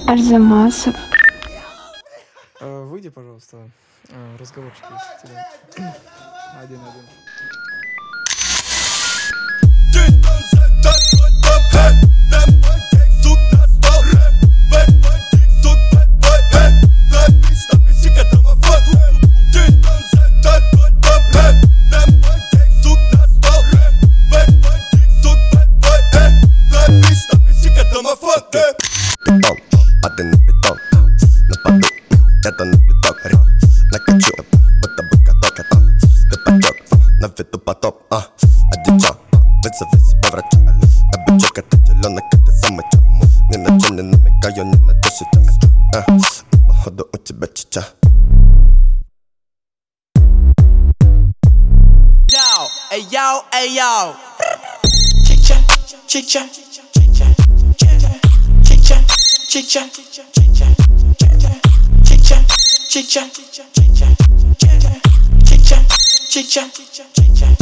Арзамасов. Выйди, пожалуйста. Разговорчик есть у тебя. Один. Это на пяток, накачу, будто бы каток, это каток, на виду потоп, одичал, вызови себе врача. Обычок это теленок, это самоча. Ни на чем не намекаю, ни на что сейчас. Походу у тебя чича. Эй, чича, чича, чича, чича, чича, чича. Chicha, chicha, chicha, chicha, chicha, chicha, chicha, chicha.